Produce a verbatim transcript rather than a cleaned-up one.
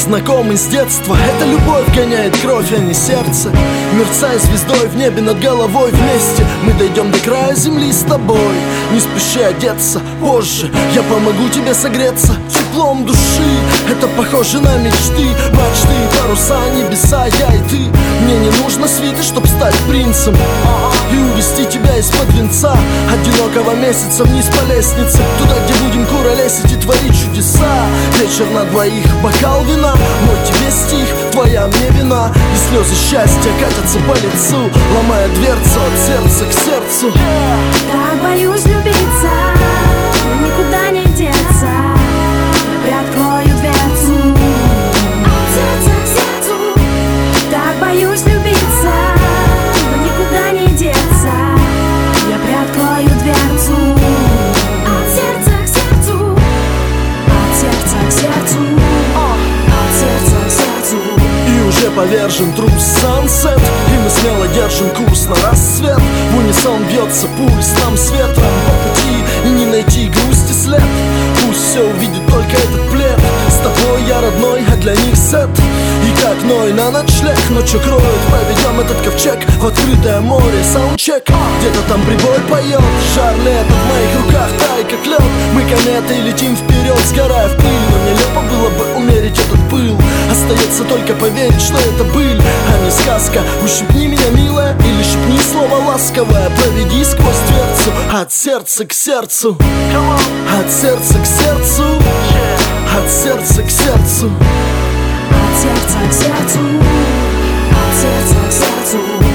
знакомы с детства. Эта любовь гоняет кровь, а не сердце. Мерцая звездой в небе над головой, вместе мы дойдем до края земли с тобой. Не спеши одеться, позже я помогу тебе согреться теплом души. Это похоже на мечты, мечты, паруса, небеса, я и ты. Мне не нужно свиты, чтоб стать принцем и увести тебя из-под венца одинокого месяца вниз по лестнице, туда, где будем куролесить и творить чудеса. Вечер на двоих, бокал вина, мой тебе стих, твоя мне вина. И слезы счастья катятся по лицу, ломая дверцу от сердца к сердцу. Так боюсь любиться, но никуда не деться. Я приоткрою дверцу от сердца к сердцу. Так боюсь любиться, но никуда не деться. Я приоткрою дверцу от сердца к сердцу. От сердца к сердцу. От сердца к сердцу. И уже повержен трус сансет, и мы смело держим курс на рассвет. В унисон бьется пульс нам с ветром по пути, и не найти грусти след. Пусть все увидит только этот плед. С тобой я родной, а для них сет. И как Ной на ночлег, ночью кроет, поведем этот ковчег в открытое море. Саундчек, где-то там прибой поет. Жар лета в моих руках, тай как лед. Мы кометой летим вперед, сгорая в пыль. Но нелепо было бы умерить этот пыл. Остается только поверить, что это быль, а не сказка. Ущипни меня, милая, или шепни слово ласковое. Проведи сквозь дверцу от сердца к сердцу. От сердца к сердцу. От сердца к сердцу. От сердца к сердцу. От сердца к сердцу.